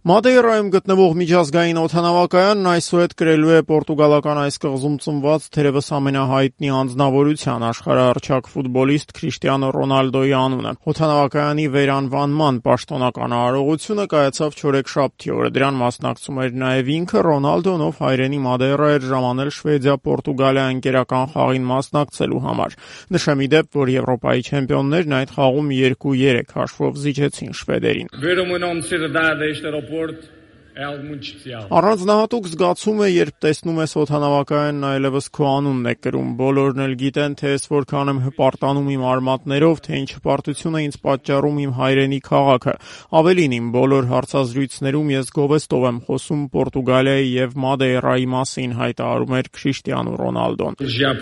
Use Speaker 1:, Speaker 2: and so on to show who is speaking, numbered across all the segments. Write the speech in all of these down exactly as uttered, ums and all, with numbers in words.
Speaker 1: Մադեյրայում գտնվող միջազգային օդանավակայանն այսուհետ կրելու է պորտուգալական այս կղզում ծնված թերևս ամենահայտնի անձնավորության աշխարհահռչակ ֆուտբոլիստ Քրիշտիանո Ռոնալդոյի անունը։ Օդանավակայանի վերանվանման պաշտոնական արարողությունը կայացավ չորեքշաբթի օրը։ Դրան մասնակցում էր նաև ինքը Ռոնալդոն, ով հայրենի Մադեյրա էր ժամանել Շվեդիա-Պորտուգալիա ընկերական խաղին մասնակցելու համար։ Նշեմ ի դեպ, որ Եվրոպայի չեմպիոններն այդ խաղում երկու երեք հաշվով զիջեցին շվեդերին։ Առանձնահատուկ զգացում է, երբ տեսնում ես օդանավակայանն այլևս քո անունն է կրում։ Բոլորն էլ գիտեն, թե ես որքան եմ հպարտանում իմ արմատներով, թե ինչ հպարտություն է ինձ պատճառում իմ հայրենի քաղաքը։ Ավելին, իմ բոլոր հարցազրույցներում ես գովեստով եմ խոսում Պորտուգալիայի եւ Մադեյրայի մասին, հայտարարում էր Քրիշտիանո Ռոնալդոն։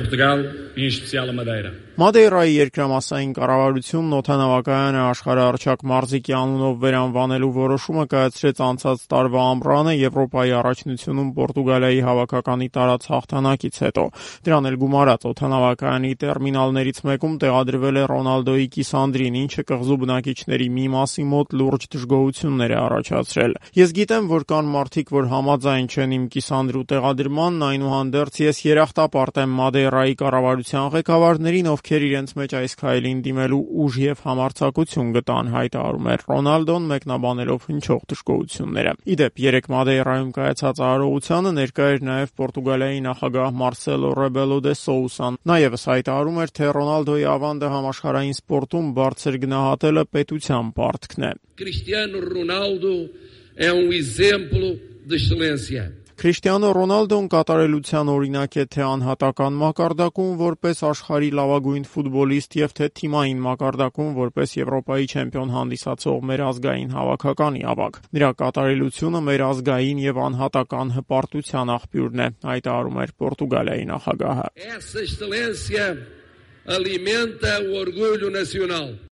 Speaker 1: Մադեյրայի երկրամասային կառավարությունն օդանավակայանը աշխարհահռչակ մարզիկի անունով վերանվանելու որոշումը կայացրեց անցած տարվա ամռանը Եվրոպայի առաջնությունում Պորտուգալիայի հավաքականի տարած հաղթանակից հետո։ Դրան էլ գումարած օդանավակայանի տերմինալներից մեկում տեղադրվել է Ռոնալդոյի կիսանդրին, ինչը կղզու բնակիչների մի մասի մոտ լուրջ դժգոհություններ է առաջացրել։ Ես գիտեմ, որ կան մարդիկ, որ համաձայն չեն իմ կիսանդրու տեղադրմանն, այնուհանդերձ ես երախտապարտ եմ Մադեյրայի կառավարության ղեկավարներին, ովքեր իրենց մեջ այս քայլին դիմելու ուժ եւ համարձակություն գտան, հայտարարում էր Ռոնալդոն, մեկնաբանելով հնչող դժգոհությունները։ Ի դեպ, երեկ Մադեյրայում կայացած արարողությանը ներկա էր նաև Պորտուգալիայի նախագահ Մարսելո Ռեբելո դե Սոուսան։ Նա ևս հայտարարում էր, թե Ռոնալդոյի ավանդը համաշխարհային սպորտում բարձր գնահատելը պետության պարտքն է։
Speaker 2: Cristiano Ronaldo é um exemplo de excelência.
Speaker 1: Քրիշտիանո Ռոնալդոն կատարելության օրինակ է թե անհատական մակարդակում որպես աշխարհի լավագույն ֆուտբոլիստ եւ թե թիմային մակարդակում որպես Եվրոպայի չեմպիոն հանդիսացող մեր ազգային հավաքականի ավագ։ Նրա կատարելությունը մեր ազգային եւ անհատական հպարտության աղբյուրն է, հայտարարում էր Պորտուգալիայի նախագահը։
Speaker 2: Essa excelência alimenta o orgulho nacional.